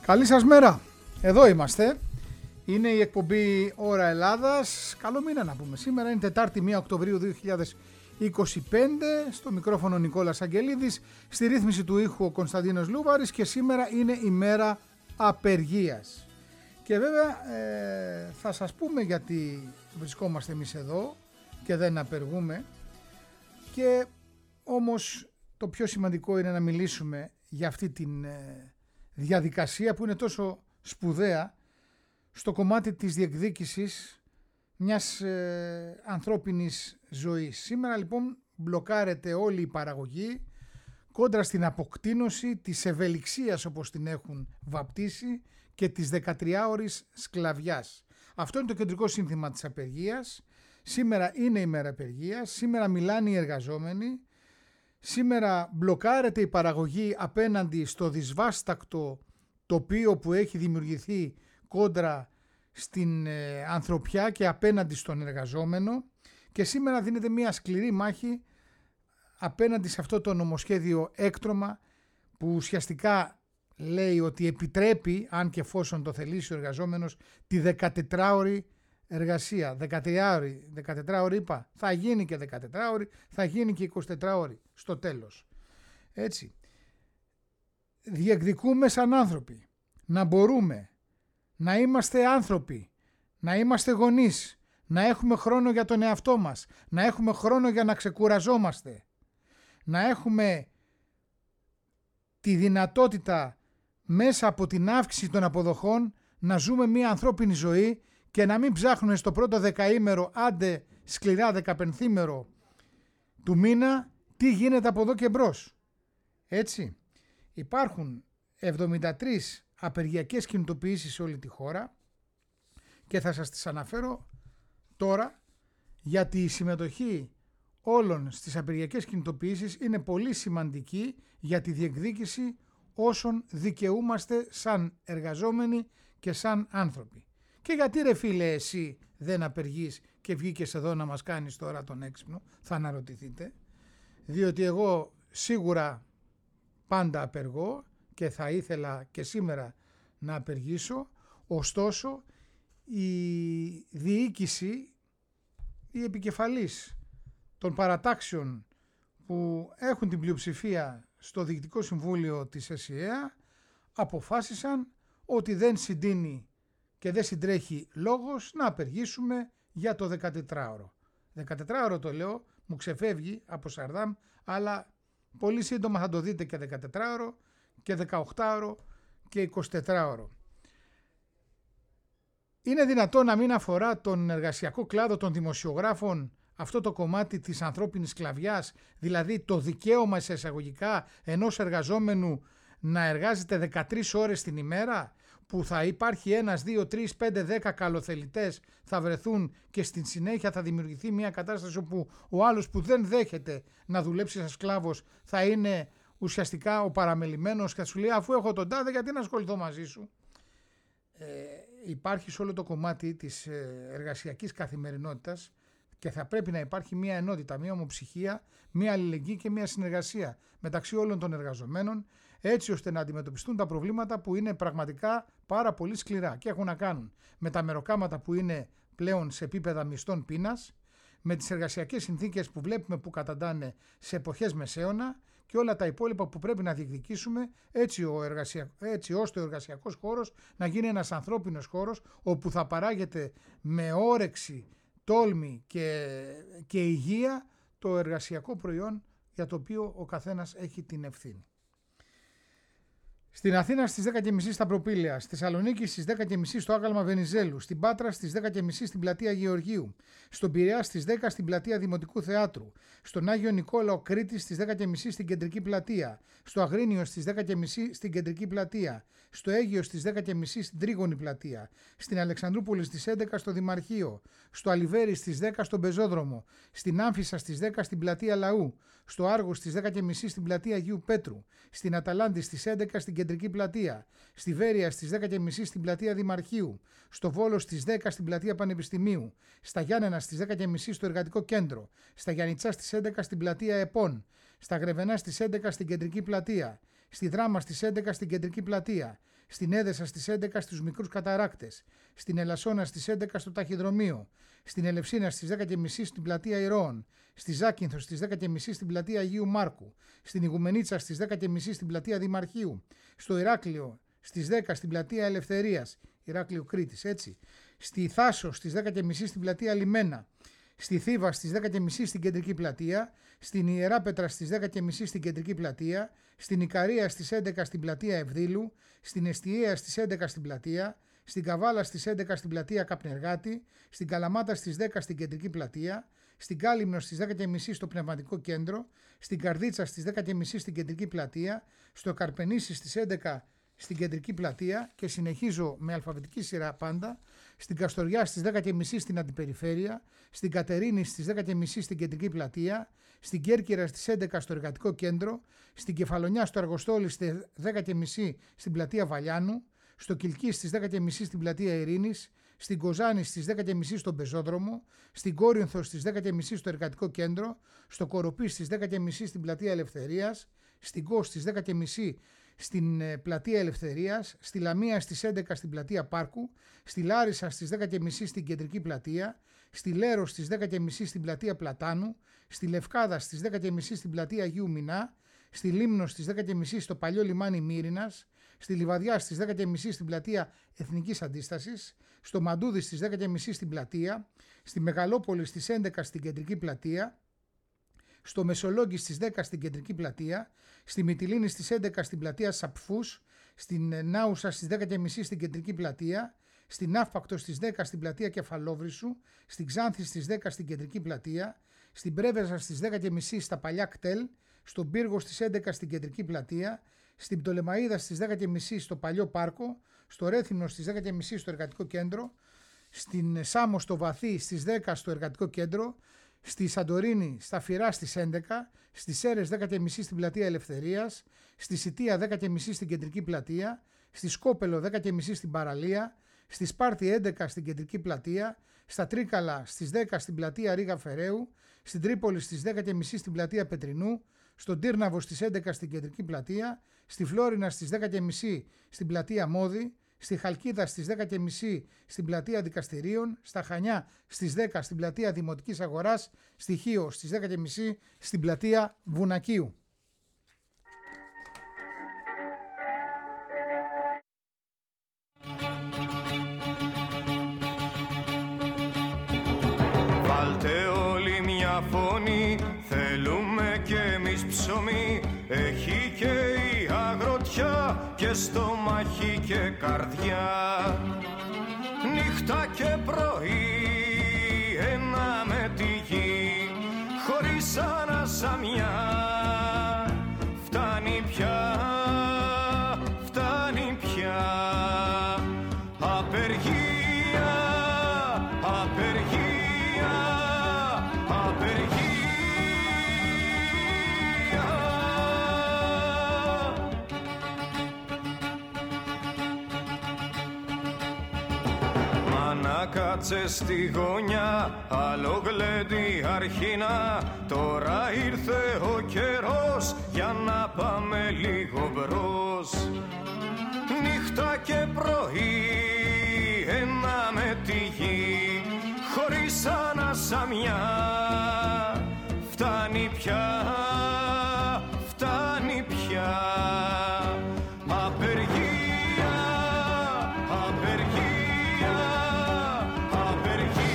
Καλή σας μέρα. Εδώ είμαστε. Είναι η εκπομπή Ώρα Ελλάδας. Καλό μήνα να πούμε. Σήμερα είναι Τετάρτη 1 Οκτωβρίου 2025. Στο μικρόφωνο Νικόλας Αγγελίδης. Στη ρύθμιση του ήχου ο Κωνσταντίνος Λούβαρης. Και σήμερα είναι η μέρα απεργίας. Και βέβαια θα σας πούμε γιατί βρισκόμαστε εμείς εδώ και δεν απεργούμε. Και όμως το πιο σημαντικό είναι να μιλήσουμε για αυτή την διαδικασία που είναι τόσο σπουδαία στο κομμάτι της διεκδίκησης μιας ανθρώπινης ζωής. Σήμερα λοιπόν μπλοκάρεται όλη η παραγωγή κόντρα στην αποκτήνωση της ευελιξίας, όπως την έχουν βαπτίσει, και της 13ωρης σκλαβιάς. Αυτό είναι το κεντρικό σύνθημα της απεργίας. Σήμερα είναι η μέρα απεργίας, σήμερα μιλάνε οι εργαζόμενοι, σήμερα μπλοκάρεται η παραγωγή απέναντι στο δυσβάστακτο τοπίο που έχει δημιουργηθεί κόντρα στην ανθρωπιά και απέναντι στον εργαζόμενο, και σήμερα δίνεται μια σκληρή μάχη απέναντι σε αυτό το νομοσχέδιο έκτρωμα που ουσιαστικά λέει ότι επιτρέπει, αν και εφόσον το θελήσει ο εργαζόμενος, τη 14ωρη εργασία. 14ωρη είπα, θα γίνει και 14ωρη, θα γίνει και 24ωρη στο τέλος. Έτσι. Διεκδικούμε σαν άνθρωποι να μπορούμε να είμαστε άνθρωποι, να είμαστε γονείς, να έχουμε χρόνο για τον εαυτό μας, να έχουμε χρόνο για να ξεκουραζόμαστε, να έχουμε τη δυνατότητα μέσα από την αύξηση των αποδοχών να ζούμε μια ανθρώπινη ζωή και να μην ψάχνουμε στο πρώτο δεκαήμερο, άντε σκληρά 15ήμερο του μήνα, τι γίνεται από εδώ και μπρος. Έτσι, υπάρχουν 73 απεργιακές κινητοποιήσεις σε όλη τη χώρα και θα σας τις αναφέρω τώρα, γιατί η συμμετοχή όλων στις απεργιακές κινητοποιήσεις είναι πολύ σημαντική για τη διεκδίκηση όσων δικαιούμαστε σαν εργαζόμενοι και σαν άνθρωποι. Και γιατί ρε φίλε εσύ δεν απεργείς και βγήκες εδώ να μας κάνεις τώρα τον έξυπνο, θα αναρωτηθείτε, διότι εγώ σίγουρα πάντα απεργώ και θα ήθελα και σήμερα να απεργήσω, ωστόσο η διοίκηση, η επικεφαλής των παρατάξεων που έχουν την πλειοψηφία στο Διοικητικό Συμβούλιο της ΕΣΥΑ αποφάσισαν ότι δεν συντείνει και δεν συντρέχει λόγος να απεργήσουμε για το 14ωρο. 14ωρο το λέω, μου ξεφεύγει από Σαρδάμ, αλλά πολύ σύντομα θα το δείτε και 14ωρο και 18ωρο και 24ωρο. Είναι δυνατό να μην αφορά τον εργασιακό κλάδο των δημοσιογράφων αυτό το κομμάτι της ανθρώπινης σκλαβιάς, δηλαδή το δικαίωμα σε εισαγωγικά ενός εργαζόμενου να εργάζεται 13 ώρες την ημέρα, που θα υπάρχει 1, 2, 3, 5, 10 καλοθελητές θα βρεθούν και στην συνέχεια θα δημιουργηθεί μια κατάσταση όπου ο άλλος που δεν δέχεται να δουλέψει σαν σκλάβος θα είναι ουσιαστικά ο παραμελημένος και θα σου λέει αφού έχω τον τάδε γιατί να ασχοληθώ μαζί σου. Υπάρχει σε όλο το κομμάτι της εργασιακής καθημερινότητας και θα πρέπει να υπάρχει μια ενότητα, μια ομοψυχία, μια αλληλεγγύη και μια συνεργασία μεταξύ όλων των εργαζομένων, έτσι ώστε να αντιμετωπιστούν τα προβλήματα που είναι πραγματικά πάρα πολύ σκληρά και έχουν να κάνουν με τα μεροκάματα που είναι πλέον σε επίπεδα μισθών πείνας, με τις εργασιακές συνθήκες που βλέπουμε που καταντάνε σε εποχές μεσαίωνα και όλα τα υπόλοιπα που πρέπει να διεκδικήσουμε, έτσι ώστε ο εργασιακός χώρος να γίνει ένας ανθρώπινος χώρος όπου θα παράγεται με όρεξη, τόλμη και υγεία το εργασιακό προϊόν για το οποίο ο καθένας έχει την ευθύνη. Στην Αθήνα στις 10.30 στα Προπήλαια, στη Θεσσαλονίκη στις 10.30 στο Άγαλμα Βενιζέλου, στην Πάτρα στις 10.30 στην Πλατεία Γεωργίου, στον Πειραιά στις 10 στην Πλατεία Δημοτικού Θεάτρου, στον Άγιο Νικόλαο Κρήτη στις 10.30 στην Κεντρική Πλατεία, στο Αγρίνιο στις 10.30 στην Κεντρική Πλατεία, στο Αίγυο στις 10.30 στην Τρίγωνη Πλατεία, στην Αλεξανδρούπολη στις 11 στο Δημαρχείο, στο Αλιβέρι στις 10 στον Πεζόδρομο, στην Άμφισσα στις 10 στην Πλατεία Λαού, στο Άργο στις 10.30 στην Πλατεία Αγίου Πέτρου, στην Αταλάντη στις 11 στην Κεντρική Πλατεία, στη Βέρεια στις 10.30 στην Πλατεία Δημαρχείου, στο Βόλο στις 10 στην Πλατεία Πανεπιστημίου, στα Γιάννενα στις 10.30 στο Εργατικό Κέντρο, στα Γιαννιτσά στις 11 στην Πλατεία ΕΠΟΝ, στα Γρεβενά στις 11 στην Κεντρική Πλατεία, στη Δράμα στις 11 στην Κεντρική Πλατεία, στην Έδεσα στις 11 στους μικρούς καταράκτες, στην Ελασσόνα στις 11 στο ταχυδρομείο, στην Ελευσίνα στις 10.30 στην πλατεία Ηρώων, στη Ζάκυνθο στις 10.30 στην πλατεία Αγίου Μάρκου, στην Ιγουμενίτσα στις 10.30 στην πλατεία Δημαρχείου, στο Ηράκλειο στις 10 στην πλατεία Ελευθερίας, Ηράκλειο Κρήτης, έτσι, στη Θάσο στις 10.30 στην πλατεία Λιμένα, στη Θήβα στις 10.30 στην κεντρική πλατεία, στην Ιεράπετρα στις 10.30 στην κεντρική πλατεία, στην Ικαρία στις 11 στην πλατεία Ευδήλου, στην Εστιαία στις 11 στην πλατεία, στην Καβάλα στις 11 στην πλατεία Καπνεργάτη, στην Καλαμάτα στις 10 στην κεντρική πλατεία, στην Κάλυμνο στις 10.30 στο πνευματικό κέντρο, στην Καρδίτσα στις 10.30 στην κεντρική πλατεία, στο Καρπενήσι στις 11 στην κεντρική πλατεία και συνεχίζω με αλφαβητική σειρά πάντα, στην Καστοριά στις 10.30 στην Αντιπεριφέρεια, στην Κατερίνη στις 10.30 στην κεντρική πλατεία, στην Κέρκυρα στις 11 στο εργατικό κέντρο, στην Κεφαλονιά στο Αργοστόλι στις 10.30 στην πλατεία Βαλιάνου, στο Κιλκί στις 10.30 στην πλατεία Ειρήνης, στην Κοζάνη στις 10.30 στον Πεζόδρομο, στην Κόρινθο στις 10.30 στο εργατικό κέντρο, στο Κοροπή στις 10.30 στην πλατεία Ελευθερίας, στην Κο στις 10.30 στην πλατεία Ελευθερίας, στη Λαμία στις 11 στην πλατεία Πάρκου, στη Λάρισα στις 10.30 στην κεντρική πλατεία, στη Λέρο στις 10.30 στην πλατεία Πλατάνου, στη Λευκάδα στις 10.30 στην πλατεία Αγίου Μινά, στη Λίμνο στις 10.30 στο παλιό λιμάνι Μύρινας, στη Λιβαδιά στις 10.30 στην πλατεία Εθνικής Αντίστασης, στο Μαντούδι στις 10.30 στην πλατεία, στη Μεγαλόπολη στις 11 στην κεντρική πλατεία, στο Μεσολόγγι στις 10 στην κεντρική πλατεία, στη Μυτιλήνη στις 11 στην πλατεία Σαπφούς, στην Νάουσα στις 10.30 στην κεντρική πλατεία, στην Ναύπακτο στις 10 στην πλατεία Κεφαλόβρυσου, στην Ξάνθη στις 10 στην κεντρική πλατεία, στην Πρέβεζα στις 10.30 στα παλιά κτέλ, στον Πύργο στις 11 στην κεντρική πλατεία, στην Πτολεμαΐδα στις 10.30 στο παλιό πάρκο, στο Ρέθυμνο στις 10.30 στο εργατικό κέντρο, στην Σάμο στο Βαθύ στις 10 στο εργατικό κέντρο, στη Σαντορίνη στα Φυρά στις 11, στις Σέρες 10.30 στην πλατεία Ελευθερίας, στη Σιτία 10.30 στην κεντρική πλατεία, στη Σκόπελο 10.30 στην παραλία, στη Σπάρτη 11 στην κεντρική πλατεία, στα Τρίκαλα στις 10 στην πλατεία Ρίγα Φεραίου, στην Τρίπολη στις 10.30 στην πλατεία Πετρινού, στον Τύρναβο στις 11 στην κεντρική πλατεία, στη Φλόρινα στις 10.30 στην πλατεία Μόδη, στη Χαλκίδα στις 10.30 στην πλατεία Δικαστηρίων, στα Χανιά στις 10 στην πλατεία Δημοτικής Αγοράς, στη Χίο στις 10.30 στην πλατεία Βουνακίου. Βάλτε όλοι μια φωνή, θέλουμε κι εμείς ψωμί. Έχει και η αγροτιά και στομάχι και καρδιά. Νύχτα και πρωί ένα με τη γη, χωρίς ανασαμιά. Φτάνει πια, φτάνει πια. Απεργία, απεργία, απεργία. Μάνα κάτσε στη γωνιά, άλλο γλέντι αρχίνα. Τώρα ήρθε ο καιρός για να πάμε λίγο μπρος. Νύχτα και πρωί ένα με τη γη, χωρίς ανασαμιά. Φτάνει πια, φτάνει πια. Απεργία, απεργία, απεργία.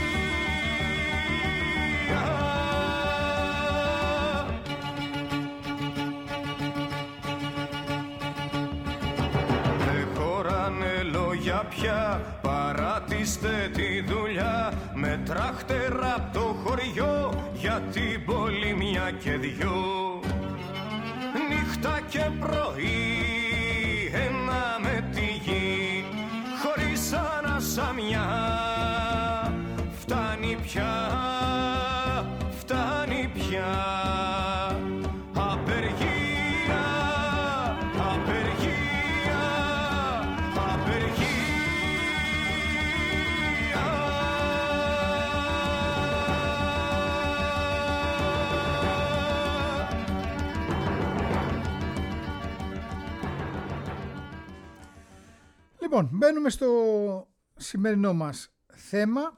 Δεν χωράνε λόγια πια, παράτηστε τη δουλειά. Με τράχτερα απ' το χωριό, για την πόλη μια και δυο. Νύχτα και πρωί ένα με τη γη, χωρίς ανασαμιά. Φτάνει πια, φτάνει πια. Απεργία, απεργία, απεργία. Λοιπόν, μπαίνουμε στο σημερινό μας θέμα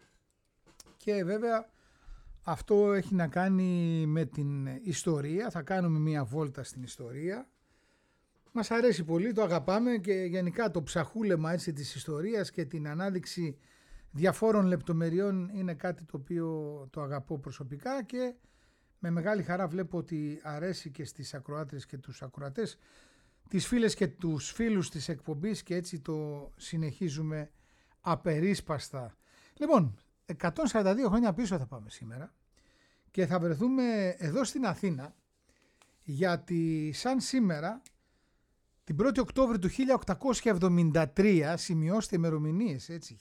και βέβαια αυτό έχει να κάνει με την ιστορία. Θα κάνουμε μία βόλτα στην ιστορία. Μας αρέσει πολύ, το αγαπάμε και γενικά το ψαχούλεμα έτσι της ιστορίας και την ανάδειξη διαφόρων λεπτομεριών είναι κάτι το οποίο το αγαπώ προσωπικά και με μεγάλη χαρά βλέπω ότι αρέσει και στις ακροάτριες και τους ακροατές, τις φίλες και τους φίλους της εκπομπής και έτσι το συνεχίζουμε απερίσπαστα. Λοιπόν, 142 χρόνια πίσω θα πάμε σήμερα και θα βρεθούμε εδώ στην Αθήνα γιατί σαν σήμερα την 1η Οκτώβρη του 1873, σημειώστε ημερομηνίες έτσι,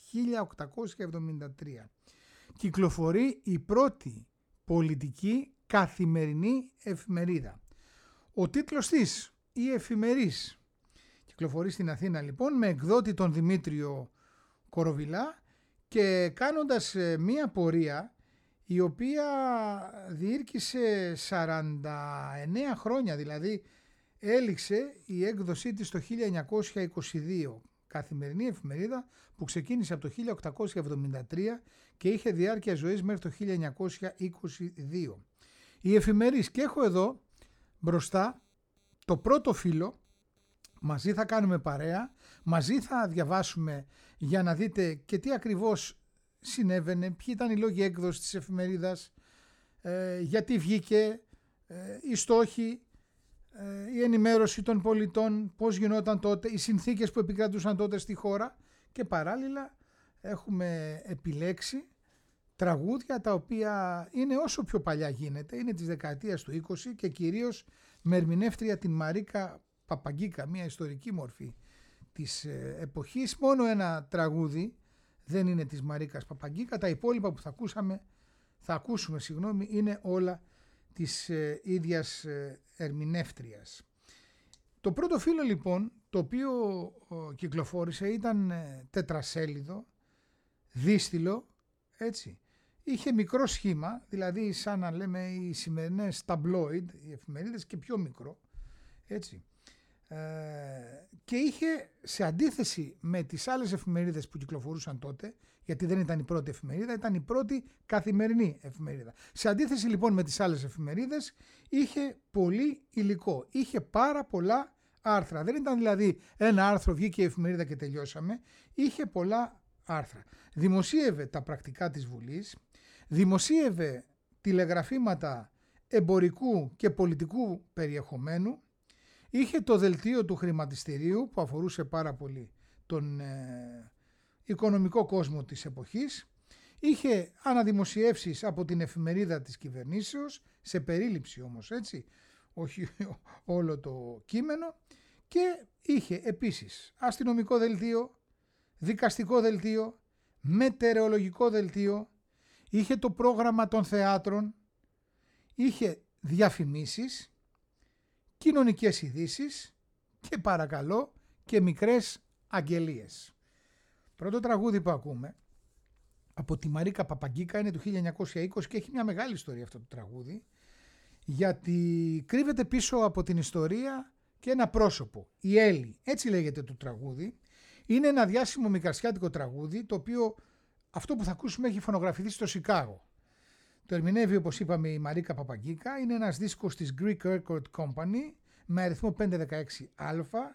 1873, κυκλοφορεί η πρώτη πολιτική καθημερινή εφημερίδα. Ο τίτλος της, η Εφημερής, κυκλοφορεί στην Αθήνα λοιπόν με εκδότη τον Δημήτριο Κοροβιλά και κάνοντας μία πορεία η οποία διήρκησε 49 χρόνια, δηλαδή έληξε η έκδοσή της το 1922, καθημερινή εφημερίδα που ξεκίνησε από το 1873 και είχε διάρκεια ζωής μέχρι το 1922. Η Εφημερής, και έχω εδώ μπροστά το πρώτο φύλλο, μαζί θα κάνουμε παρέα, μαζί θα διαβάσουμε για να δείτε και τι ακριβώς συνέβαινε, ποιοι ήταν οι λόγοι έκδοσης της εφημερίδας, γιατί βγήκε, οι στόχοι, η ενημέρωση των πολιτών, πώς γινόταν τότε, οι συνθήκες που επικρατούσαν τότε στη χώρα και παράλληλα έχουμε επιλέξει τραγούδια τα οποία είναι όσο πιο παλιά γίνεται, είναι της δεκαετίας του 20 και κυρίως με ερμηνεύτρια την Μαρίκα Παπαγκίκα, μια ιστορική μορφή της εποχής. Μόνο ένα τραγούδι δεν είναι της Μαρίκας Παπαγκίκα, τα υπόλοιπα που θα ακούσουμε είναι όλα της ίδιας ερμηνεύτριας. Το πρώτο φύλλο λοιπόν το οποίο κυκλοφόρησε ήταν τετρασέλιδο, δίστηλο, έτσι. Είχε μικρό σχήμα, δηλαδή σαν να λέμε οι σημερινές ταμπλόιντ, οι εφημερίδες, και πιο μικρό, έτσι. Και είχε, σε αντίθεση με τις άλλες εφημερίδες που κυκλοφορούσαν τότε, γιατί δεν ήταν η πρώτη εφημερίδα, ήταν η πρώτη καθημερινή εφημερίδα. Σε αντίθεση λοιπόν με τις άλλες εφημερίδες, είχε πολύ υλικό, είχε πάρα πολλά άρθρα. Δεν ήταν δηλαδή ένα άρθρο, βγήκε η εφημερίδα και τελειώσαμε, είχε πολλά άρθρα. Δημοσίευε τα πρακτικά της Βουλής, δημοσίευε τηλεγραφήματα εμπορικού και πολιτικού περιεχομένου, είχε το δελτίο του χρηματιστηρίου που αφορούσε πάρα πολύ τον οικονομικό κόσμο της εποχής, είχε αναδημοσιεύσεις από την εφημερίδα της κυβερνήσεως, σε περίληψη όμως, έτσι, όχι όλο το κείμενο, και είχε επίσης αστυνομικό δελτίο, δικαστικό δελτίο, μετεωρολογικό δελτίο, είχε το πρόγραμμα των θεάτρων, είχε διαφημίσεις, κοινωνικές ειδήσεις και παρακαλώ και μικρές αγγελίες. Πρώτο τραγούδι που ακούμε από τη Μαρίκα Παπαγκίκα είναι του 1920 και έχει μια μεγάλη ιστορία αυτό το τραγούδι, γιατί κρύβεται πίσω από την ιστορία και ένα πρόσωπο, η Έλλη, έτσι λέγεται το τραγούδι. Είναι ένα διάσημο μικρασιάτικο τραγούδι, το οποίο αυτό που θα ακούσουμε έχει φωνογραφηθεί στο Σικάγο. Το ερμηνεύει, όπως είπαμε, η Μαρίκα Παπαγκίκα. Είναι ένας δίσκος της Greek Record Company με αριθμό 516α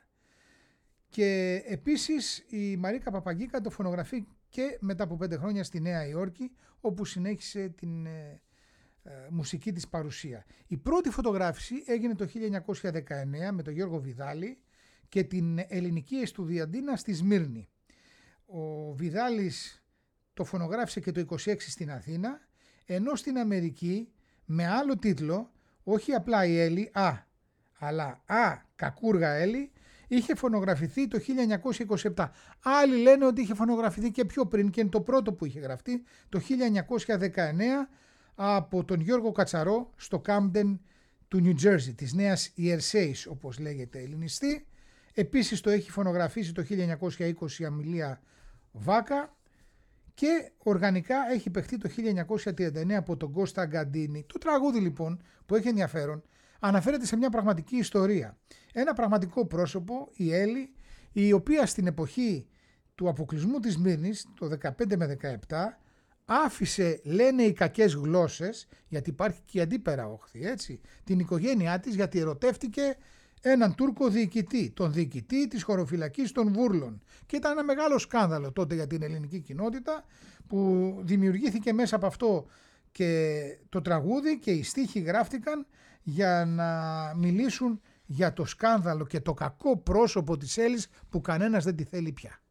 και επίσης η Μαρίκα Παπαγκίκα το φωνογραφεί και μετά από 5 χρόνια στη Νέα Υόρκη, όπου συνέχισε την μουσική της παρουσία. Η πρώτη φωτογράφηση έγινε το 1919 με τον Γιώργο Βιδάλη και την ελληνική εστουδιαντίνα στη Σμύρνη. Ο Βιδάλης το φωνογράφησε και το 26 στην Αθήνα, ενώ στην Αμερική με άλλο τίτλο, όχι απλά η Έλλη, αλλά Κακούργα Έλλη, είχε φωνογραφηθεί το 1927. Άλλοι λένε ότι είχε φωνογραφηθεί και πιο πριν και είναι το πρώτο που είχε γραφτεί το 1919 από τον Γιώργο Κατσαρό στο Κάμπντεν του Νιου Τζέρζι, της Νέας Ιερσέης όπως λέγεται ελληνιστή. Επίσης το έχει φωνογραφήσει το 1920 η Αμιλία Βάκα και οργανικά έχει παιχτεί το 1939 από τον Κώστα Γκαντίνη. Το τραγούδι λοιπόν που έχει ενδιαφέρον αναφέρεται σε μια πραγματική ιστορία. Ένα πραγματικό πρόσωπο, η Έλλη, η οποία στην εποχή του αποκλεισμού της Σμύρνης, το 15 με 17, άφησε, λένε οι κακές γλώσσες, γιατί υπάρχει και η αντίπερα όχθη, έτσι, την οικογένειά της, γιατί ερωτεύτηκε έναν Τούρκο διοικητή, τον διοικητή της χωροφυλακής των Βούρλων. Και ήταν ένα μεγάλο σκάνδαλο τότε για την ελληνική κοινότητα, που δημιουργήθηκε μέσα από αυτό και το τραγούδι, και οι στίχοι γράφτηκαν για να μιλήσουν για το σκάνδαλο και το κακό πρόσωπο της Έλλης που κανένας δεν τη θέλει πια.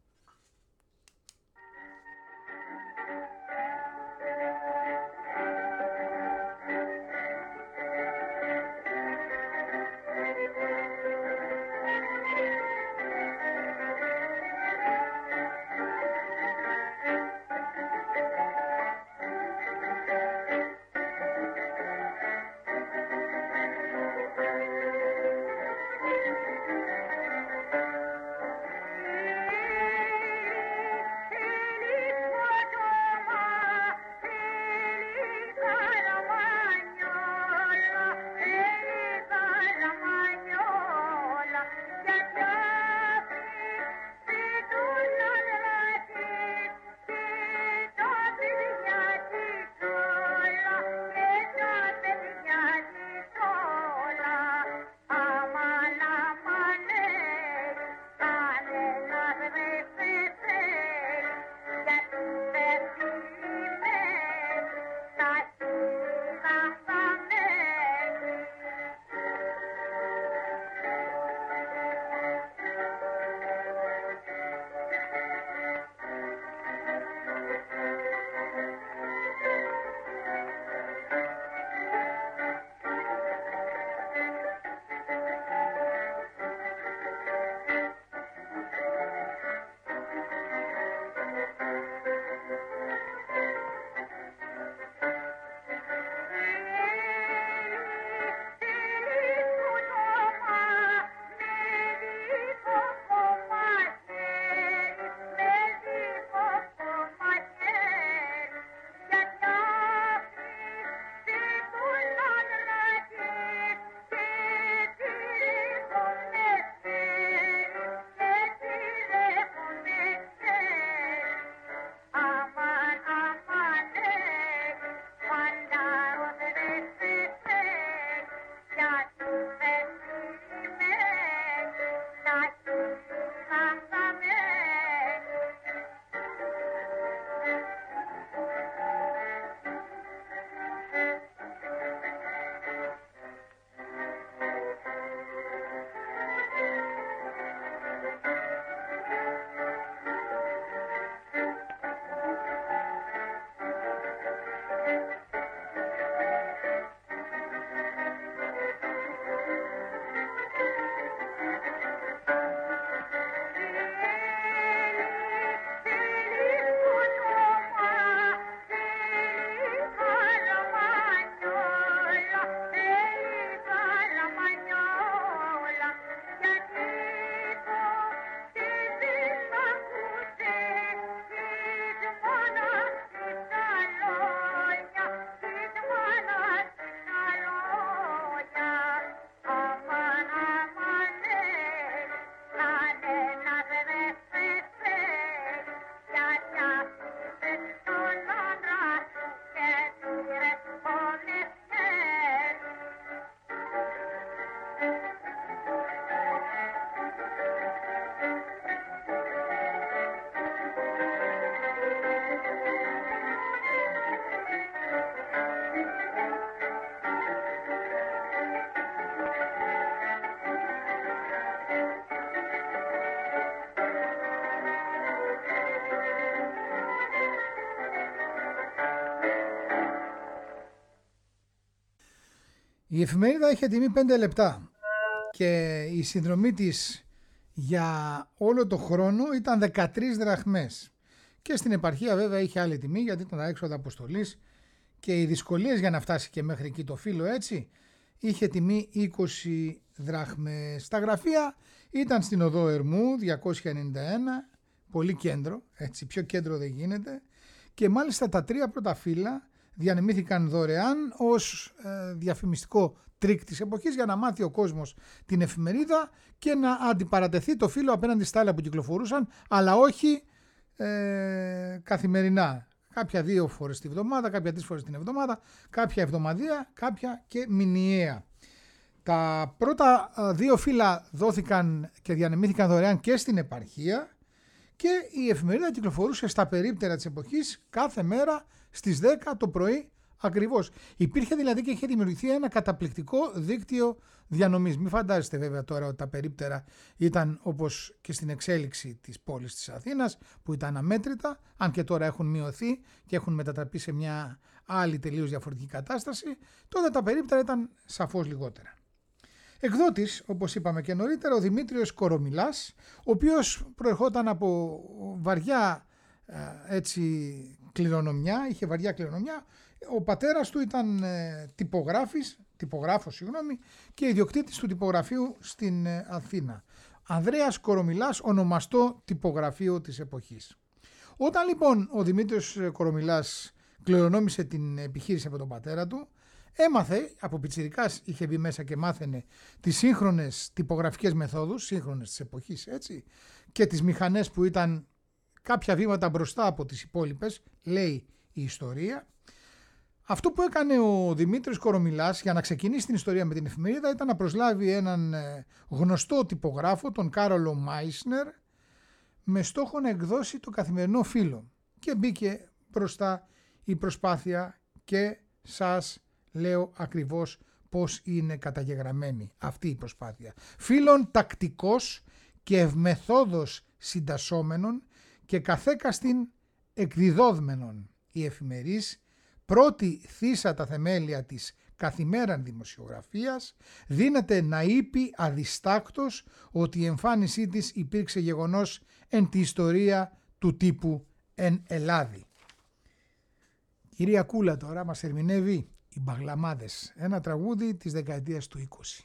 Η εφημερίδα είχε τιμή 5 λεπτά και η συνδρομή της για όλο το χρόνο ήταν 13 δραχμές. Και στην επαρχία βέβαια είχε άλλη τιμή, γιατί ήταν τα έξοδα αποστολής και οι δυσκολίες για να φτάσει και μέχρι εκεί το φύλλο, έτσι, είχε τιμή 20 δραχμές. Τα γραφεία ήταν στην οδό Ερμού 291, πολύ κέντρο, έτσι, πιο κέντρο δεν γίνεται, και μάλιστα τα τρία πρώτα φύλλα διανεμήθηκαν δωρεάν ως διαφημιστικό τρίκ της εποχής για να μάθει ο κόσμος την εφημερίδα και να αντιπαρατεθεί το φύλλο απέναντι στα άλλα που κυκλοφορούσαν, αλλά όχι καθημερινά. Κάποια 2 φορές τη βδομάδα, κάποια 3 φορές την εβδομάδα, κάποια εβδομαδία, κάποια και μηνιαία. Τα πρώτα 2 φύλλα δόθηκαν και διανεμήθηκαν δωρεάν και στην επαρχία και η εφημερίδα κυκλοφορούσε στα περίπτερα της εποχής κάθε μέρα στις 10 το πρωί ακριβώς. Υπήρχε δηλαδή και είχε δημιουργηθεί ένα καταπληκτικό δίκτυο διανομής. Μην φαντάζεστε βέβαια τώρα ότι τα περίπτερα ήταν όπως και στην εξέλιξη της πόλης της Αθήνας, που ήταν αμέτρητα, αν και τώρα έχουν μειωθεί και έχουν μετατραπεί σε μια άλλη τελείως διαφορετική κατάσταση. Τότε τα περίπτερα ήταν σαφώς λιγότερα. Εκδότης, όπως είπαμε και νωρίτερα, ο Δημήτριος Κορομιλάς, ο οποίος προερχόταν από βαριά κληρονομιά, είχε βαριά κληρονομιά. Ο πατέρας του ήταν τυπογράφος και ιδιοκτήτης του τυπογραφείου στην Αθήνα. Ανδρέας Κορομιλάς, ονομαστό τυπογραφείο της εποχής. Όταν λοιπόν ο Δημήτριος Κορομιλάς κληρονόμησε την επιχείρηση από τον πατέρα του, έμαθε, από πιτσιρικάς είχε μπει μέσα και μάθαινε τις σύγχρονες τυπογραφικές μεθόδους, σύγχρονες της εποχής έτσι, και τις μηχανές που ήταν κάποια βήματα μπροστά από τις υπόλοιπες, λέει η ιστορία. Αυτό που έκανε ο Δημήτρης Κορομιλάς για να ξεκινήσει την ιστορία με την εφημερίδα ήταν να προσλάβει έναν γνωστό τυπογράφο, τον Κάρολο Μάισνερ, με στόχο να εκδώσει το καθημερινό φύλλο. Και μπήκε μπροστά η προσπάθεια και σας λέω ακριβώς πώς είναι καταγεγραμμένη αυτή η προσπάθεια. Φύλλων τακτικός και ευμεθόδος συντασσόμενων και καθέκαστην εκδιδόδμενον η εφημερής, πρώτη θύσα τα θεμέλια της καθημέραν δημοσιογραφίας, δύναται να είπε αδιστάκτος ότι η εμφάνισή της υπήρξε γεγονός εν τη ιστορία του τύπου εν Ελλάδη. Κυρία Κούλα τώρα μας ερμηνεύει οι Μπαγλαμάδες, ένα τραγούδι της δεκαετίας του 20.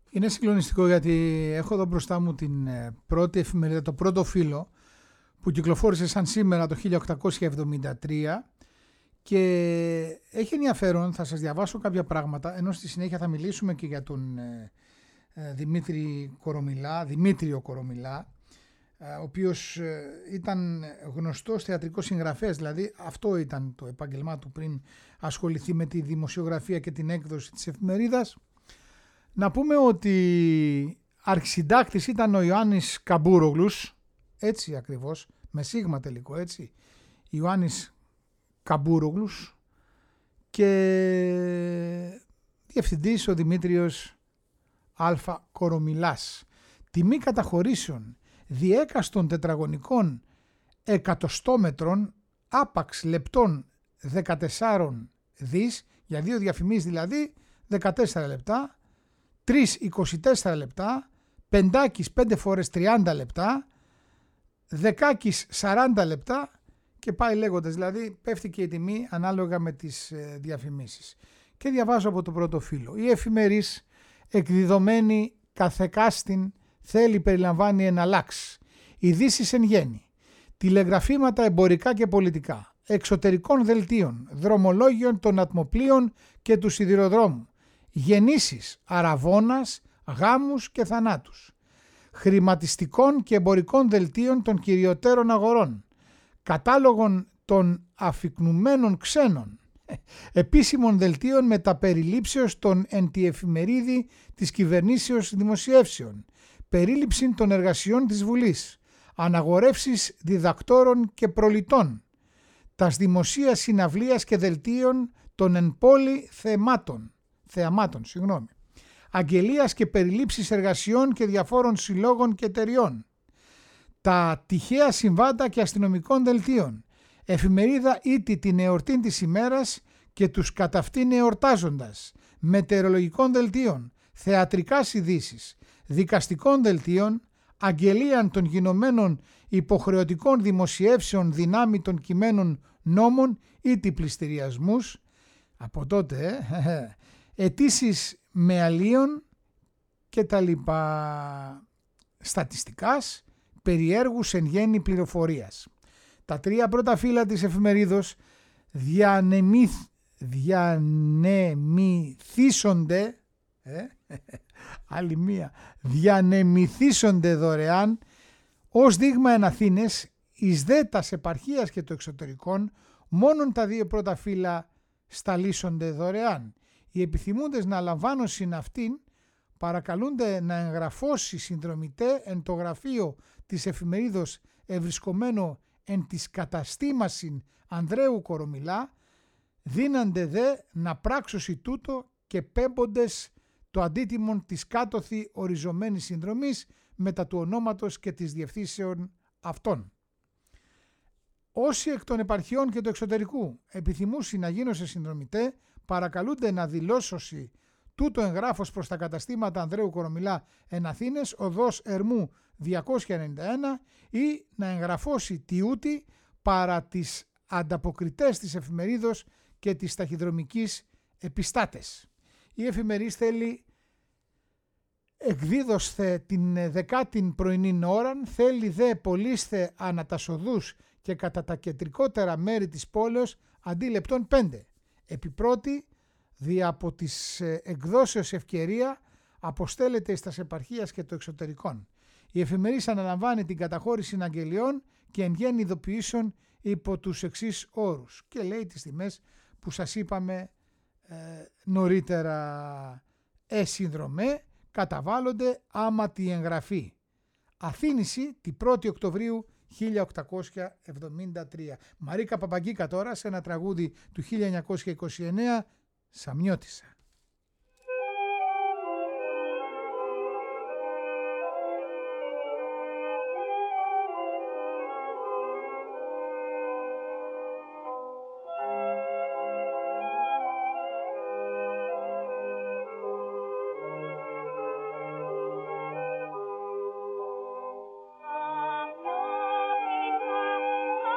Είναι συγκλονιστικό γιατί έχω εδώ μπροστά μου την πρώτη εφημερίδα, το πρώτο φύλλο που κυκλοφόρησε σαν σήμερα το 1873 και έχει ενδιαφέρον, θα σας διαβάσω κάποια πράγματα, ενώ στη συνέχεια θα μιλήσουμε και για τον Δημήτριο Κορομιλά, ο οποίος ήταν γνωστός θεατρικός συγγραφέας, δηλαδή αυτό ήταν το επάγγελμά του πριν ασχοληθεί με τη δημοσιογραφία και την έκδοση της εφημερίδας. Να πούμε ότι αρχισυντάκτης ήταν ο Ιωάννης Καμπούρογλους, έτσι ακριβώς, με σίγμα τελικό, έτσι, Ιωάννης Καμπούρογλους, και διευθυντής ο Δημήτριος Α. Κορομιλάς. Τιμή καταχωρήσεων διέκαστων τετραγωνικών εκατοστόμετρων άπαξ λεπτών 14 δις, για 2 διαφημίσεις δηλαδή 14 λεπτά, 3 24 λεπτά, 5 5 φορές 30 λεπτά, 10 40 λεπτά και πάει λέγοντας, δηλαδή πέφτει και η τιμή ανάλογα με τις διαφημίσεις. Και διαβάζω από το πρώτο φύλλο. Η εφημερής εκδιδομένη καθεκάστην θέλει περιλαμβάνει εναλλάξ, ειδήσεις εν γέννη, τηλεγραφήματα εμπορικά και πολιτικά, εξωτερικών δελτίων, δρομολόγιων των ατμοπλοίων και του σιδηροδρόμου, γεννήσεις, αραβώνας, γάμους και θανάτους, χρηματιστικών και εμπορικών δελτίων των κυριωτέρων αγορών, κατάλογων των αφικνουμένων ξένων, επίσημων δελτίων με τα περιλήψεως των εν τη εφημερίδη της κυβερνήσεως δημοσιεύσεων, περίληψη των εργασιών της Βουλής, αναγορεύσεις διδακτόρων και προλιτών, τας δημοσίας συναυλίας και δελτίων των εν πόλη θεαμάτων, αγγελίας και περιλήψεις εργασιών και διαφόρων συλλόγων και εταιριών, τα τυχαία συμβάντα και αστυνομικών δελτίων, εφημερίδα ήτι την εορτήν της ημέρας και τους κατ' αυτήν εορτάζοντας, μετεωρολογικών δελτίων, θεατρικάς ειδήσεις, δικαστικών δελτίων, αγγελίαν των γινωμένων υποχρεωτικών δημοσιεύσεων δυνάμει των κειμένων νόμων ήτι πληστηριασμούς, από τότε αιτήσεις με αλλίων και τα λοιπά, στατιστικάς, περιέργους εν γέννη πληροφορίας. Τα 3 πρώτα φύλλα της εφημερίδος διανεμηθήσονται δωρεάν ως δείγμα εν Αθήνες, εις δε τας επαρχίας και το εξωτερικών, μόνον τα 2 πρώτα φύλλα σταλίσονται δωρεάν. Οι επιθυμούντες να λαμβάνουν συν αυτήν παρακαλούνται να εγγραφώσει συνδρομητέ εν το γραφείο της εφημερίδος ευρισκομένο εν της καταστήμασιν Ανδρέου Κορομιλά, δίνανται δε να πράξωση τούτο και πέμποντες το αντίτιμον της κάτωθη οριζομένης συνδρομής μετά του ονόματος και της διευθύνσεων αυτών. Όσοι εκ των επαρχιών και του εξωτερικού επιθυμούσι να γίνωσε συνδρομητέ, παρακαλούνται να δηλώσωση τούτο εγγράφος προς τα καταστήματα Ανδρέου Κορομιλά εν Αθήνες, οδός Ερμού 291, ή να εγγραφώσει τιούτη παρά τις ανταποκριτές της εφημερίδος και της ταχυδρομικής επιστάτες. Η εφημερής θέλει εκδίδωσθε την 10η πρωινήν ώραν, θέλει δε πωλήσθε ανά τα σοδούς και κατά τα κεντρικότερα μέρη της πόλεως αντί λεπτών 5. Επιπρώτη, δι' από τις εκδόσεως ευκαιρία αποστέλλεται εις τας επαρχίας και το εξωτερικών. Η εφημερής αναλαμβάνει την καταχώρηση αγγελιών και εν γέννη ειδοποιήσεων υπό τους εξής όρους και λέει τις τιμές που σας είπαμε νωρίτερα. Συνδρομέ καταβάλλονται άμα τη εγγραφή. Αθήνηση τη 1η Οκτωβρίου 1873. Μαρίκα Παπαγκίκα τώρα σε ένα τραγούδι του 1929, Σαμιώτισσα.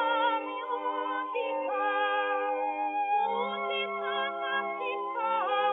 Musica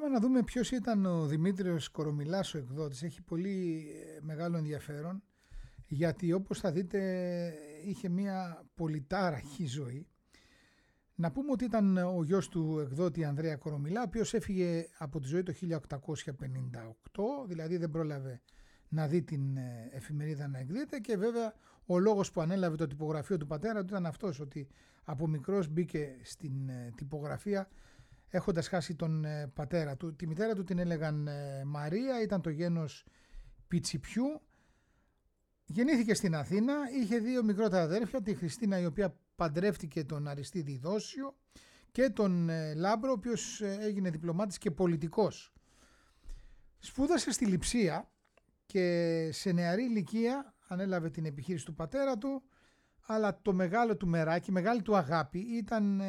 Πάμε να δούμε ποιος ήταν ο Δημήτριος Κορομιλάς, ο εκδότης. Έχει πολύ μεγάλο ενδιαφέρον, γιατί όπως θα δείτε είχε μια πολυτάραχη ζωή. Να πούμε ότι ήταν ο γιος του εκδότη Ανδρέα Κορομιλά, ο οποίος έφυγε από τη ζωή το 1858, δηλαδή δεν πρόλαβε να δει την εφημερίδα να εκδίδεται, και βέβαια ο λόγος που ανέλαβε το τυπογραφείο του πατέρα του ήταν αυτός, ότι από μικρός μπήκε στην τυπογραφία έχοντας χάσει τον πατέρα του. Τη μητέρα του την έλεγαν Μαρία, ήταν το γένος Πιτσιπιού. Γεννήθηκε στην Αθήνα, είχε 2 μικρότερα αδέρφια, τη Χριστίνα, η οποία παντρεύτηκε τον Αριστίδη Δόσιο, και τον Λάμπρο, ο οποίος έγινε διπλωμάτης και πολιτικός. Σπούδασε στη Λειψία και σε νεαρή ηλικία ανέλαβε την επιχείρηση του πατέρα του, αλλά το μεγάλο του μεράκι, η μεγάλη του αγάπη ήταν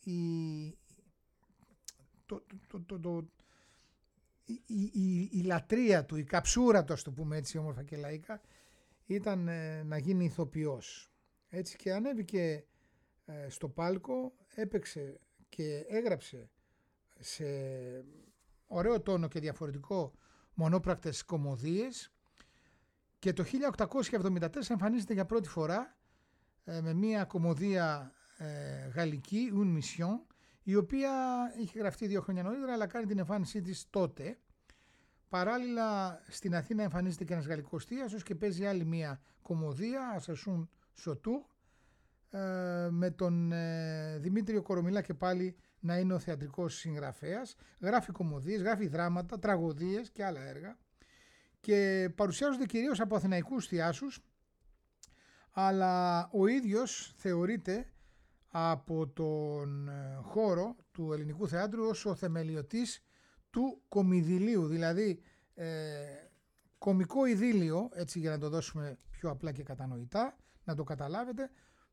η λατρεία του, η καψούρα του, ας το πούμε έτσι όμορφα και λαϊκά, ήταν να γίνει ηθοποιός. Έτσι και ανέβηκε στο πάλκο, έπαιξε και έγραψε σε ωραίο τόνο και διαφορετικό μονόπρακτες κωμωδίες, και το 1874 εμφανίζεται για πρώτη φορά με μια κωμωδία γαλλική, Une Mission, η οποία είχε γραφτεί 2 χρόνια νωρίτερα, αλλά κάνει την εμφάνισή της τότε. Παράλληλα στην Αθήνα εμφανίζεται και ένας γαλλικός θίασος και παίζει άλλη μια κωμωδία, Ασασούν Σωτού, με τον Δημήτριο Κορομιλά και πάλι να είναι ο θεατρικός συγγραφέας. Γράφει κωμωδίες, γράφει δράματα, τραγωδίες και άλλα έργα, και παρουσιάζονται κυρίως από αθηναϊκούς θιάσους, αλλά ο ίδιος θεωρείται από τον χώρο του ελληνικού θεάτρου ως ο θεμελιωτής του κομιδιλίου, δηλαδή κομικό ειδήλιο, έτσι για να το δώσουμε πιο απλά και κατανοητά, να το καταλάβετε.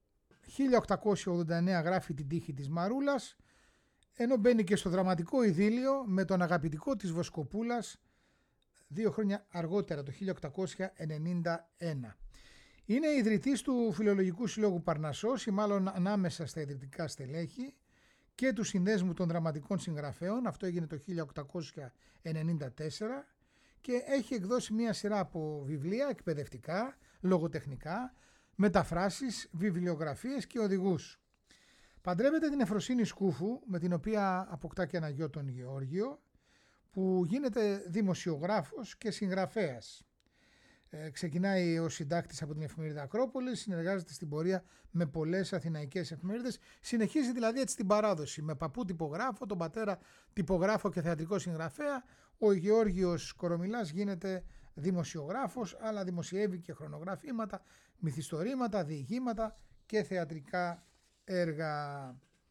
1889 γράφει την τύχη της Μαρούλας, ενώ μπαίνει και στο δραματικό ειδήλιο με τον αγαπητικό της Βοσκοπούλας 2 χρόνια αργότερα, το 1891. Είναι ιδρυτής του Φιλολογικού Συλλόγου Παρνασσός, ή μάλλον ανάμεσα στα ιδρυτικά στελέχη, και του Συνδέσμου των Δραματικών Συγγραφέων. Αυτό έγινε το 1894 και έχει εκδώσει μια σειρά από βιβλία εκπαιδευτικά, λογοτεχνικά, μεταφράσεις, βιβλιογραφίες και οδηγούς. Παντρεύεται την Εφροσύνη Σκούφου, με την οποία αποκτά και ένα γιο, τον Γεώργιο, που γίνεται δημοσιογράφος και συγγραφέας. Ξεκινάει ως συντάκτης από την εφημερίδα Ακρόπολης, συνεργάζεται στην πορεία με πολλές αθηναϊκές εφημερίδες, συνεχίζει δηλαδή έτσι την παράδοση, με παππού τυπογράφο, τον πατέρα τυπογράφο και θεατρικό συγγραφέα. Ο Γεώργιος Κορομιλάς γίνεται δημοσιογράφος, αλλά δημοσιεύει και χρονογραφήματα, μυθιστορήματα, διηγήματα και θεατρικά έργα.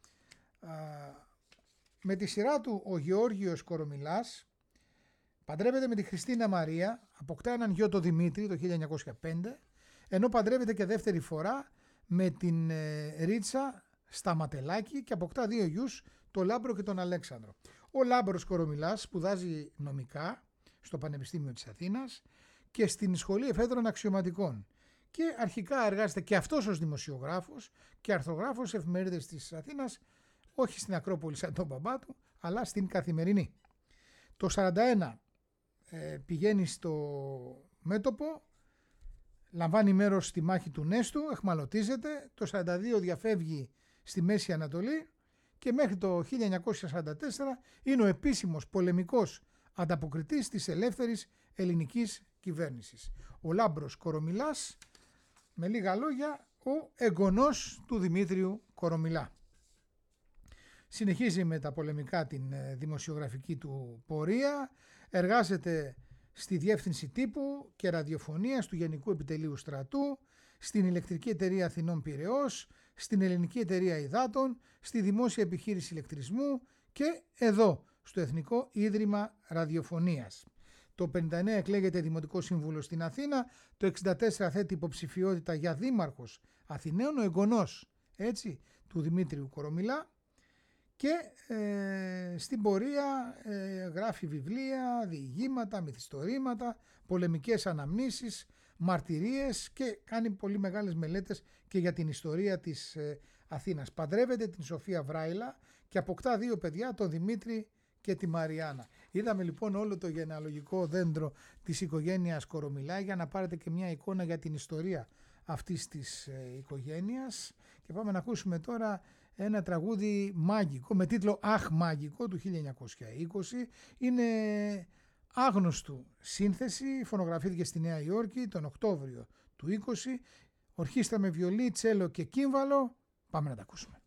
Με τη σειρά του ο Γεώργιος Κορομιλάς παντρεύεται με τη Χριστίνα Μαρία, αποκτά έναν γιο, το Δημήτρη, το 1905, ενώ παντρεύεται και δεύτερη φορά με την Ρίτσα Σταματελάκη και αποκτά 2 γιους, τον Λάμπρο και τον Αλέξανδρο. Ο Λάμπρος Κορομιλάς σπουδάζει νομικά στο Πανεπιστήμιο της Αθήνας και στην Σχολή Εφέδρων Αξιωματικών, και αρχικά εργάζεται και αυτός ως δημοσιογράφος και αρθρογράφος σε εφημερίδες της Αθήνας, όχι στην Ακρόπολη σαν τον μπαμπά του, αλλά στην Καθημερινή. Το 1941 πηγαίνει στο μέτωπο, λαμβάνει μέρος στη μάχη του Νέστου, εχμαλωτίζεται, το 1942 διαφεύγει στη Μέση Ανατολή και μέχρι το 1944 είναι ο επίσημος πολεμικός ανταποκριτής της ελεύθερης ελληνικής κυβέρνησης. Ο Λάμπρος Κορομιλάς, με λίγα λόγια, ο εγγονός του Δημήτριου Κορομιλά. Συνεχίζει με τα πολεμικά την δημοσιογραφική του πορεία, εργάζεται στη Διεύθυνση Τύπου και Ραδιοφωνίας του Γενικού Επιτελείου Στρατού, στην Ηλεκτρική Εταιρεία Αθηνών Πειραιώς, στην Ελληνική Εταιρεία Υδάτων, στη Δημόσια Επιχείρηση Ηλεκτρισμού και εδώ στο Εθνικό Ίδρυμα Ραδιοφωνίας. Το 1959 εκλέγεται Δημοτικό Σύμβουλο στην Αθήνα, το 1964 θέτει υποψηφιότητα για δήμαρχος Αθηναίων, ο εγγονός έτσι του Δημήτριου Κορομιλά, και στην πορεία γράφει βιβλία, διηγήματα, μυθιστορήματα, πολεμικές αναμνήσεις, μαρτυρίες και κάνει πολύ μεγάλες μελέτες και για την ιστορία της Αθήνας. Παντρεύεται την Σοφία Βράιλα και αποκτά 2 παιδιά, τον Δημήτρη και τη Μαριάννα. Είδαμε λοιπόν όλο το γενεαλογικό δέντρο της οικογένειας Κορομιλά για να πάρετε και μια εικόνα για την ιστορία αυτής της οικογένειας. Και πάμε να ακούσουμε τώρα ένα τραγούδι μάγικο με τίτλο «Αχ μάγικο» του 1920. Είναι άγνωστου σύνθεση, φωνογραφήθηκε στη Νέα Υόρκη τον Οκτώβριο του 20, ορχήστρα με βιολί, τσέλο και κύμβαλο. Πάμε να τα ακούσουμε.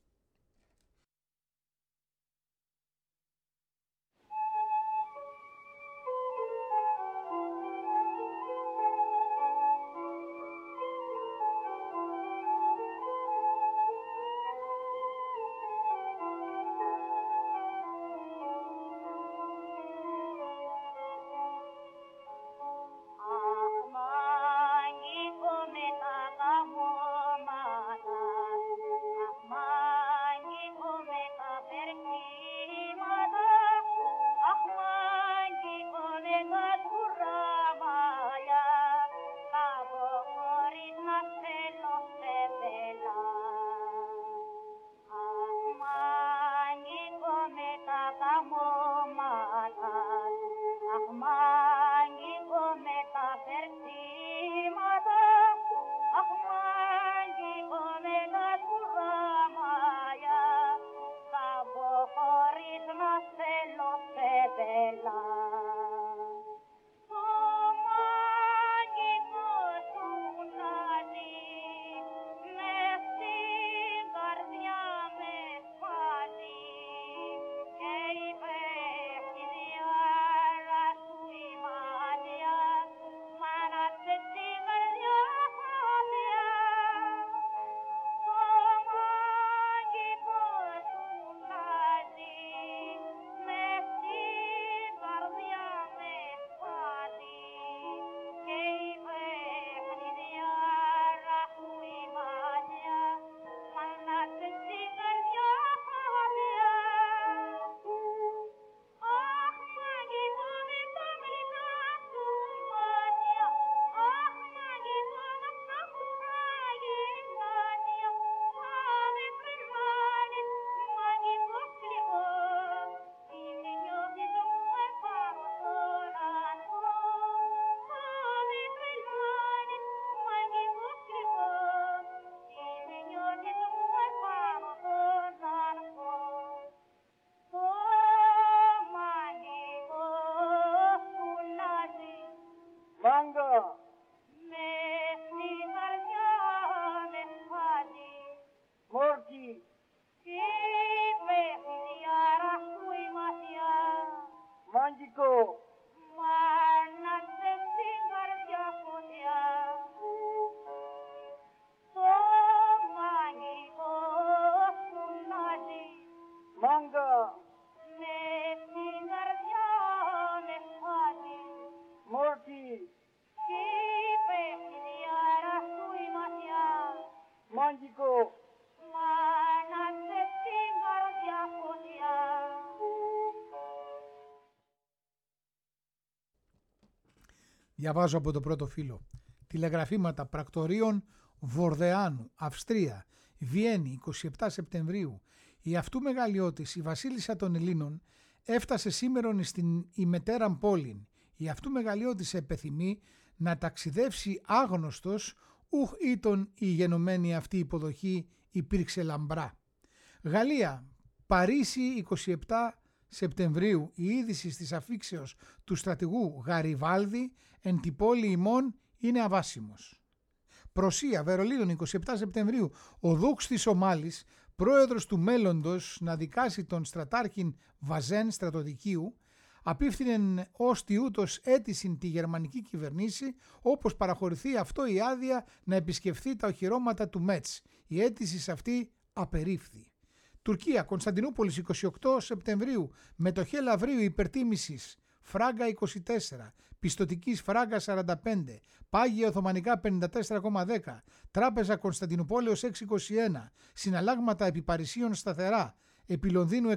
Διαβάζω από το πρώτο φύλλο. Τηλεγραφήματα πρακτορείων Βορδεάνου, Αυστρία, Βιέννη, 27 Σεπτεμβρίου. Η αυτού μεγαλειώτης, η βασίλισσα των Ελλήνων, έφτασε σήμερον στην ημετέραν πόλην. Η αυτού μεγαλειώτης επεθυμεί να ταξιδεύσει άγνωστος, ουχ ήτον η γενομένη αυτή υποδοχή υπήρξε λαμπρά. Γαλλία, Παρίσι, 27 Σεπτεμβρίου, η είδηση της αφήξεως του στρατηγού Γαριβάλδη εν την πόλη ημών είναι αβάσιμος. Προσία, Βερολίνων, 27 Σεπτεμβρίου, ο δούξ της Ομάλης, πρόεδρος του μέλλοντος να δικάσει τον στρατάρχην Βαζέν στρατοδικίου, απίφθηνεν ως τιούτος αίτησιν τη γερμανική κυβερνήση, όπως παραχωρηθεί αυτό η άδεια να επισκεφθεί τα οχυρώματα του Μέτς. Η αίτηση αυτή απερίφθη. Τουρκία, Κωνσταντινούπολης, 28 Σεπτεμβρίου, μετοχέ Λαβρίου υπερτίμησης φράγκα 24, πιστωτικής φράγκα 45, πάγια Οθωμανικά 54,10, τράπεζα Κωνσταντινουπόλεως 6,21, συναλλάγματα επί Παρισίων σταθερά, επί Λονδίνου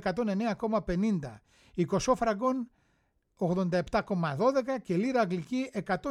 109,50, 20 φραγκών 87,12 και λίρα αγγλική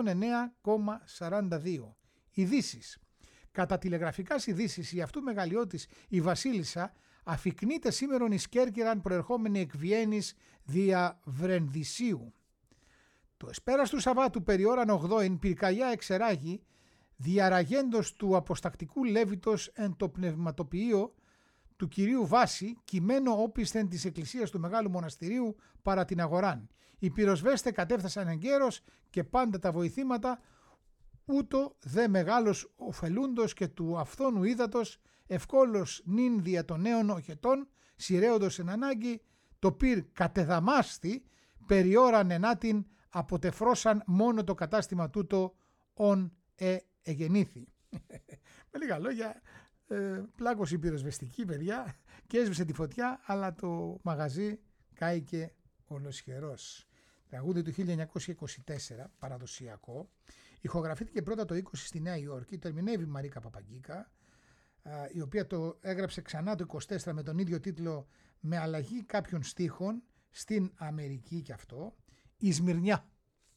109,42. Ειδήσεις. Κατά τηλεγραφικάς ειδήσεις, η αυτού μεγαλειώτης η βασίλισσα αφικνείται σήμερον εις Κέρκυραν προερχόμενη εκ Βιέννης δια Βρενδυσίου. Το εσπέρας του Σαββάτου περιώραν 8 πυρκαγιά εξεράγει διαραγέντος του αποστακτικού Λέβητος εν το πνευματοποιείο του κυρίου Βάση, κειμένο όπισθεν της εκκλησίας του Μεγάλου Μοναστηρίου παρά την αγοράν. Οι πυροσβέστε κατέφθασαν εγκαίρως και πάντα τα βοηθήματα, ούτω δε μεγάλος ωφελούντος και του αυθόνου ύδατος, ευκόλος νυν δια των νέων οχετών, σειραίοντος εν ανάγκη, το πυρ κατεδαμάστη, περιώραν ενάτην, αποτεφρώσαν μόνο το κατάστημα τούτο ον εγεννήθη. Με λίγα λόγια, πλάκωσε η πυροσβεστική, παιδιά, και έσβησε τη φωτιά, αλλά το μαγαζί κάηκε ολοσχερός. Τραγούδι του 1924, παραδοσιακό. Ηχογραφήθηκε πρώτα το 20 στη Νέα Υόρκη, το ερμηνεύει η Μαρίκα Παπαγκίκα, η οποία το έγραψε ξανά το 24 με τον ίδιο τίτλο, με αλλαγή κάποιων στίχων στην Αμερική και αυτό, η Σμυρνιά.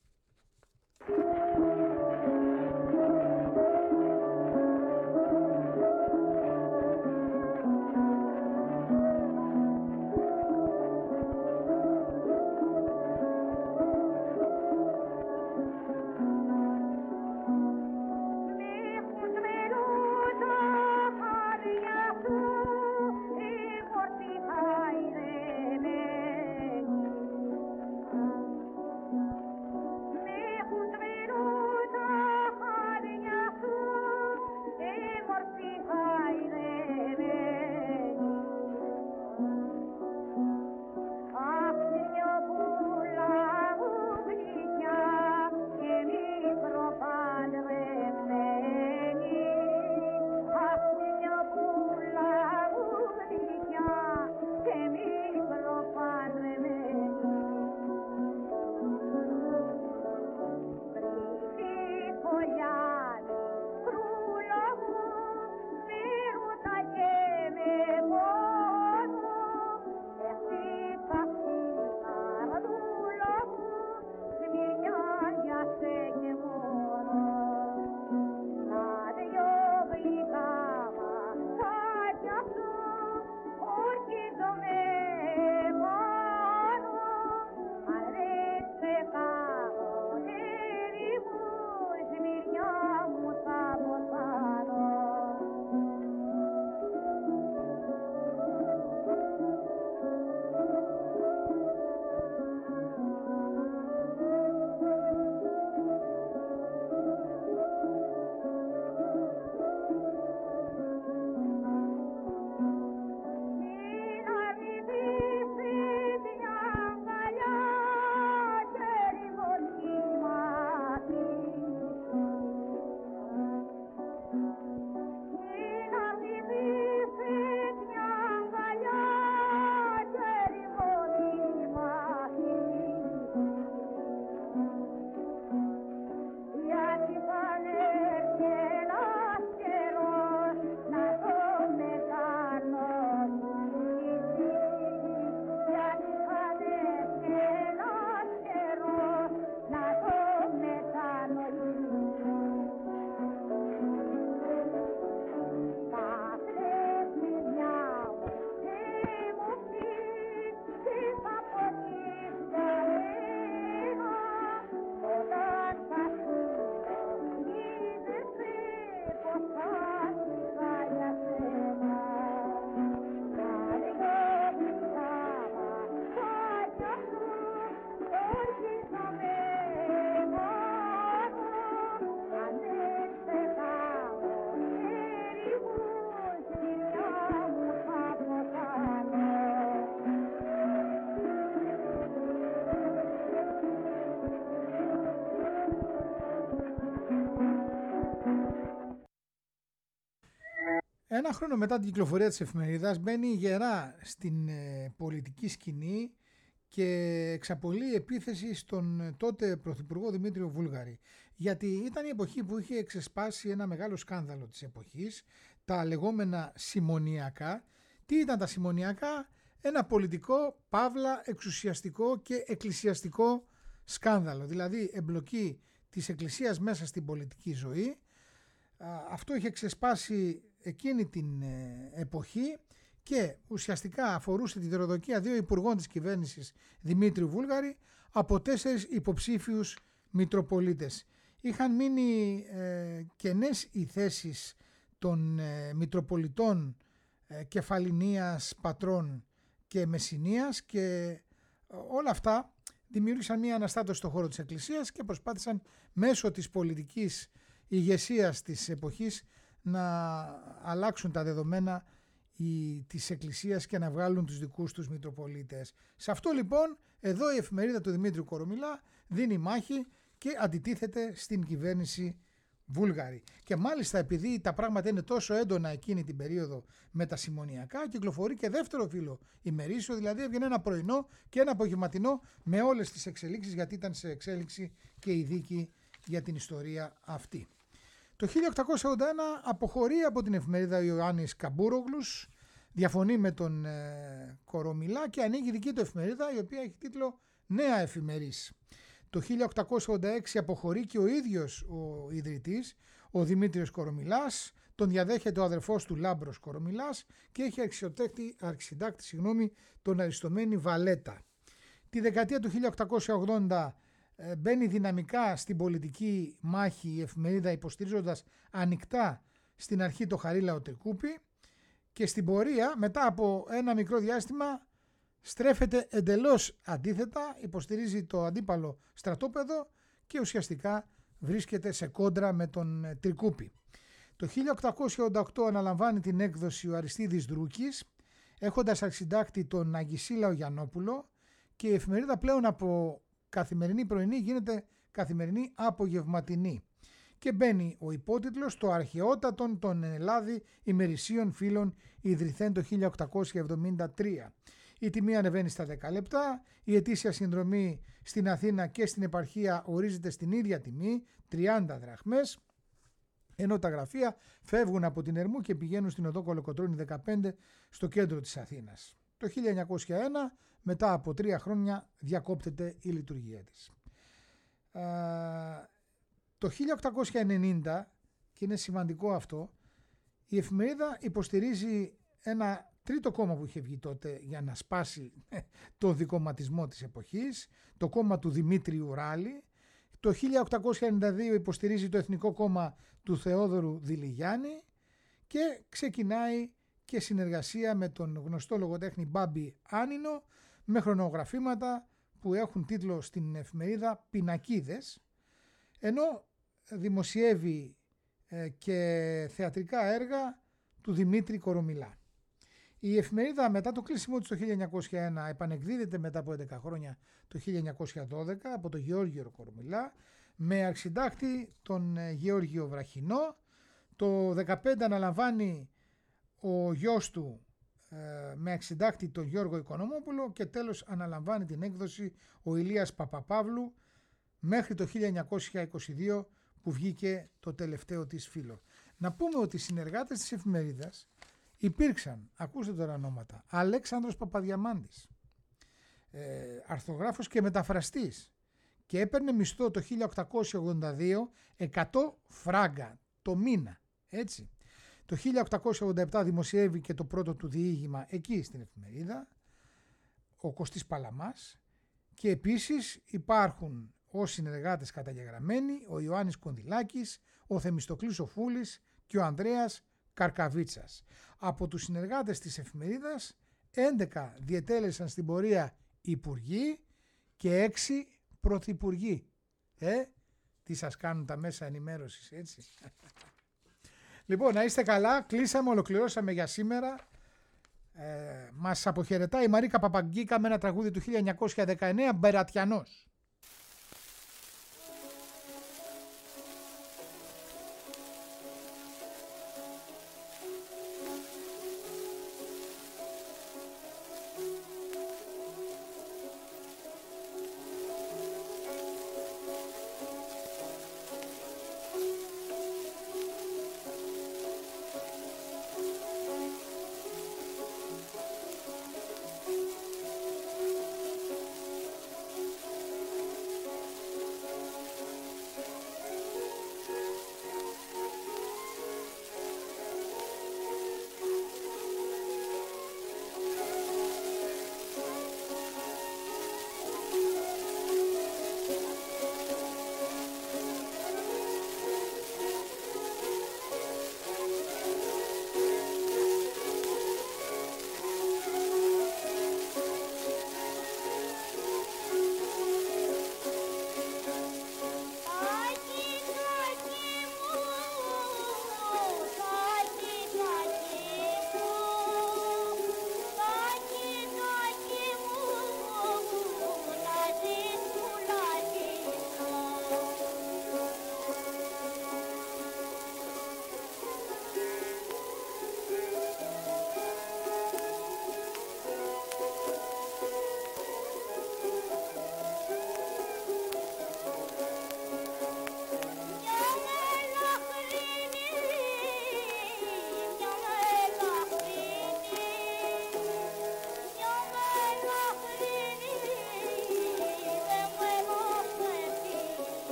Ένα χρόνο μετά την κυκλοφορία της εφημερίδας μπαίνει γερά στην πολιτική σκηνή και εξαπολύει επίθεση στον τότε Πρωθυπουργό Δημήτριο Βούλγαρη. Γιατί ήταν η εποχή που είχε εξεσπάσει ένα μεγάλο σκάνδαλο της εποχής, τα λεγόμενα συμμονιακά. Τι ήταν τα συμμονιακά? Ένα πολιτικό, παύλα, εξουσιαστικό και εκκλησιαστικό σκάνδαλο. Δηλαδή εμπλοκή της εκκλησίας μέσα στην πολιτική ζωή. Αυτό είχε ξεσπάσει εκείνη την εποχή και ουσιαστικά αφορούσε τη δωροδοκία 2 υπουργών της κυβέρνησης Δημήτριου Βούλγαρη από 4 υποψήφιους Μητροπολίτες. Είχαν μείνει κενές οι θέσεις των Μητροπολιτών Κεφαλινίας, Πατρών και Μεσσηνίας και όλα αυτά δημιούργησαν μια αναστάτωση στον χώρο της Εκκλησίας και προσπάθησαν μέσω της πολιτικής ηγεσίας της εποχής να αλλάξουν τα δεδομένα της Εκκλησίας και να βγάλουν τους δικούς τους Μητροπολίτες. Σε αυτό λοιπόν εδώ η εφημερίδα του Δημήτριου Κορομιλά δίνει μάχη και αντιτίθεται στην κυβέρνηση Βούλγαρη. Και μάλιστα επειδή τα πράγματα είναι τόσο έντονα εκείνη την περίοδο με τα συμμονιακά, κυκλοφορεί και δεύτερο φύλλο ημερήσιο, δηλαδή έβγαινε ένα πρωινό και ένα απογευματινό με όλες τις εξελίξεις, γιατί ήταν σε εξέλιξη και η δίκη για την ιστορία αυτή. Το 1881 αποχωρεί από την εφημερίδα ο Ιωάννης Καμπούρογλους, διαφωνεί με τον Κορομιλά και ανοίγει δική του εφημερίδα, η οποία έχει τίτλο Νέα Εφημερής. Το 1886 αποχωρεί και ο ίδιος ο ιδρυτής, ο Δημήτριος Κορομιλάς, τον διαδέχεται ο αδερφός του Λάμπρος Κορομιλάς και έχει αρχισυντάκτη τον Αριστομένη Βαλέτα. Τη δεκαετία του 1880 μπαίνει δυναμικά στην πολιτική μάχη η εφημερίδα, υποστηρίζοντας ανοιχτά στην αρχή το Χαρίλαο Τρικούπη και στην πορεία μετά από ένα μικρό διάστημα στρέφεται εντελώς αντίθετα, υποστηρίζει το αντίπαλο στρατόπεδο και ουσιαστικά βρίσκεται σε κόντρα με τον Τρικούπη. Το 1888 αναλαμβάνει την έκδοση ο Αριστίδης Δρούκης, έχοντας αρχισυντάκτη τον Αγισίλαο Γιαννόπουλο, και η εφημερίδα πλέον από καθημερινή πρωινή γίνεται καθημερινή απογευματινή. Και μπαίνει ο υπότιτλος «Το αρχαιότατον των Ελλάδη ημερησίων φύλων ιδρυθέν το 1873». Η τιμή ανεβαίνει στα 10 λεπτά, η ετήσια συνδρομή στην Αθήνα και στην επαρχία ορίζεται στην ίδια τιμή, 30 δραχμές, ενώ τα γραφεία φεύγουν από την Ερμού και πηγαίνουν στην οδό Κολοκοτρώνη 15 στο κέντρο της Αθήνας. Το 1901, μετά από 3 χρόνια, διακόπτεται η λειτουργία της. Το 1890, και είναι σημαντικό αυτό, η εφημερίδα υποστηρίζει ένα τρίτο κόμμα που είχε βγει τότε για να σπάσει το δικομματισμό της εποχής, το κόμμα του Δημήτριου Ράλη. Το 1892 υποστηρίζει το Εθνικό Κόμμα του Θεόδωρου Δηλιγιάννη και ξεκινάει και συνεργασία με τον γνωστό λογοτέχνη Μπάμπη Άνινο με χρονογραφήματα που έχουν τίτλο στην εφημερίδα «Πινακίδες», ενώ δημοσιεύει και θεατρικά έργα του Δημήτρη Κορομιλά. Η εφημερίδα μετά το κλείσιμο της το 1901 επανεκδίδεται μετά από 11 χρόνια το 1912 από τον Γεώργιο Κορομιλά με αρχισυντάκτη τον Γεώργιο Βραχινό. Το 2015 αναλαμβάνει ο γιος του με αρχισυντάκτη τον Γιώργο Οικονομόπουλο και τέλος αναλαμβάνει την έκδοση ο Ηλίας Παπαπαύλου μέχρι το 1922 που βγήκε το τελευταίο της φύλλο. Να πούμε ότι οι συνεργάτες της εφημερίδας υπήρξαν, ακούστε τώρα ονόματα, Αλέξανδρος Παπαδιαμάντης, αρθρογράφος και μεταφραστής, και έπαιρνε μισθό το 1882 100 φράγκα το μήνα, έτσι. Το 1887 δημοσιεύει και το πρώτο του διήγημα εκεί στην εφημερίδα, ο Κωστής Παλαμάς, και επίσης υπάρχουν ως συνεργάτες καταγεγραμμένοι ο Ιωάννης Κονδυλάκης, ο Θεμιστοκλής ο Φούλης και ο Ανδρέας Καρκαβίτσας. Από τους συνεργάτες της εφημερίδας 11 διετέλεσαν στην πορεία υπουργοί και 6 πρωθυπουργοί. Τι σας κάνουν τα μέσα ενημέρωσης, έτσι. Λοιπόν, να είστε καλά, κλείσαμε, ολοκληρώσαμε για σήμερα. Μας αποχαιρετάει η Μαρίκα Παπαγκίκα με ένα τραγούδι του 1919, Μπερατιανός.